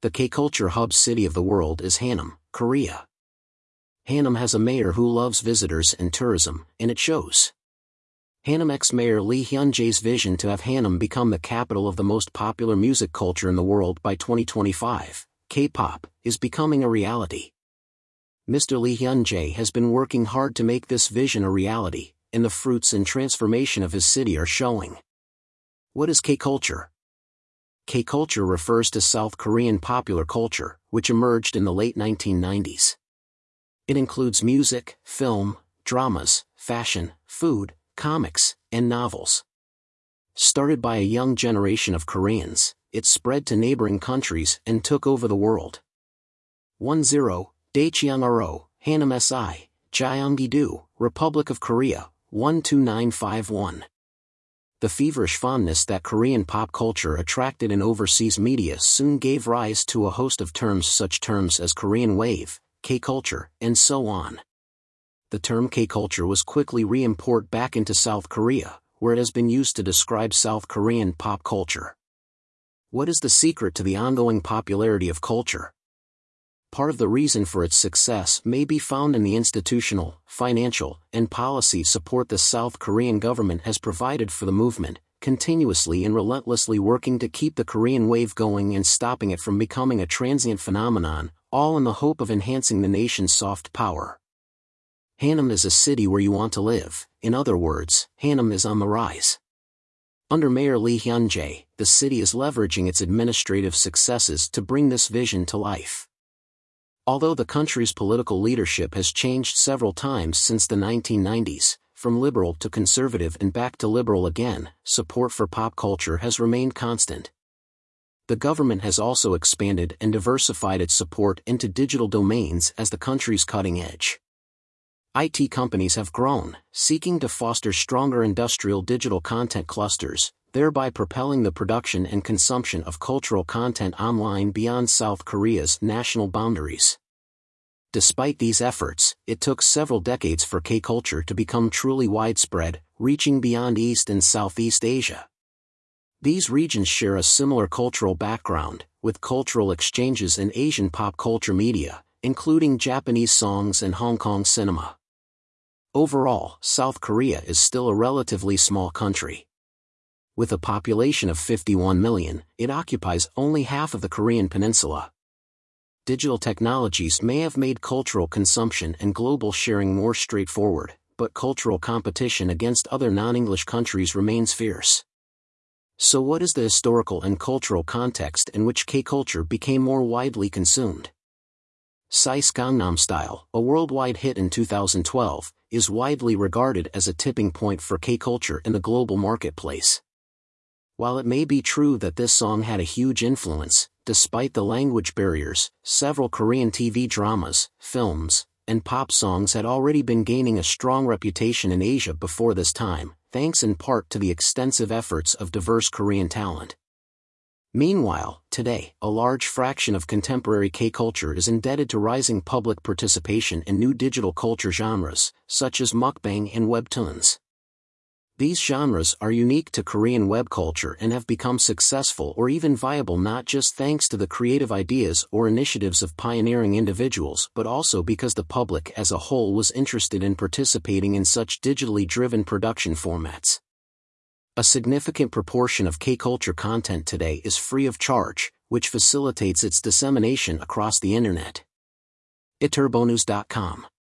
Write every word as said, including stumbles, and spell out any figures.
The K-culture hub city of the world is Hanam, Korea. Hanam has a mayor who loves visitors and tourism, and it shows. Hanam ex-mayor Lee Hyun-jae's vision to have Hanam become the capital of the most popular music culture in the world by twenty twenty-five, K-pop, is becoming a reality. Mister Lee Hyun-jae has been working hard to make this vision a reality, and the fruits and transformation of his city are showing. What is K-culture? K-culture refers to South Korean popular culture, which emerged in the late nineteen nineties. It includes music, film, dramas, fashion, food, comics, and novels. Started by a young generation of Koreans, it spread to neighboring countries and took over the world. ten. Daecheongro, Hanam Si, Gyeonggi-do, Republic of Korea, one two nine five one. The feverish fondness that Korean pop culture attracted in overseas media soon gave rise to a host of terms such terms as Korean wave, K-culture, and so on. The term K-culture was quickly re-imported back into South Korea, where it has been used to describe South Korean pop culture. What is the secret to the ongoing popularity of culture? Part of the reason for its success may be found in the institutional, financial, and policy support the South Korean government has provided for the movement, continuously and relentlessly working to keep the Korean wave going and stopping it from becoming a transient phenomenon, all in the hope of enhancing the nation's soft power. Hanam is a city where you want to live. In other words, Hanam is on the rise. Under Mayor Lee Hyun-jae, the city is leveraging its administrative successes to bring this vision to life. Although the country's political leadership has changed several times since the nineteen nineties, from liberal to conservative and back to liberal again, support for pop culture has remained constant. The government has also expanded and diversified its support into digital domains as the country's cutting edge. I T companies have grown, seeking to foster stronger industrial digital content clusters, thereby propelling the production and consumption of cultural content online beyond South Korea's national boundaries. Despite these efforts, it took several decades for K-culture to become truly widespread, reaching beyond East and Southeast Asia. These regions share a similar cultural background, with cultural exchanges in Asian pop culture media, including Japanese songs and Hong Kong cinema. Overall, South Korea is still a relatively small country. With a population of fifty-one million, it occupies only half of the Korean peninsula. Digital technologies may have made cultural consumption and global sharing more straightforward, but cultural competition against other non-English countries remains fierce. So what is the historical and cultural context in which K-culture became more widely consumed? Psy's Gangnam Style, a worldwide hit in two thousand twelve, is widely regarded as a tipping point for K-culture in the global marketplace. While it may be true that this song had a huge influence, despite the language barriers, several Korean T V dramas, films, and pop songs had already been gaining a strong reputation in Asia before this time, thanks in part to the extensive efforts of diverse Korean talent. Meanwhile, today, a large fraction of contemporary K-culture is indebted to rising public participation in new digital culture genres, such as mukbang and webtoons. These genres are unique to Korean web culture and have become successful or even viable not just thanks to the creative ideas or initiatives of pioneering individuals but also because the public as a whole was interested in participating in such digitally driven production formats. A significant proportion of K-culture content today is free of charge, which facilitates its dissemination across the internet. iturbonus dot com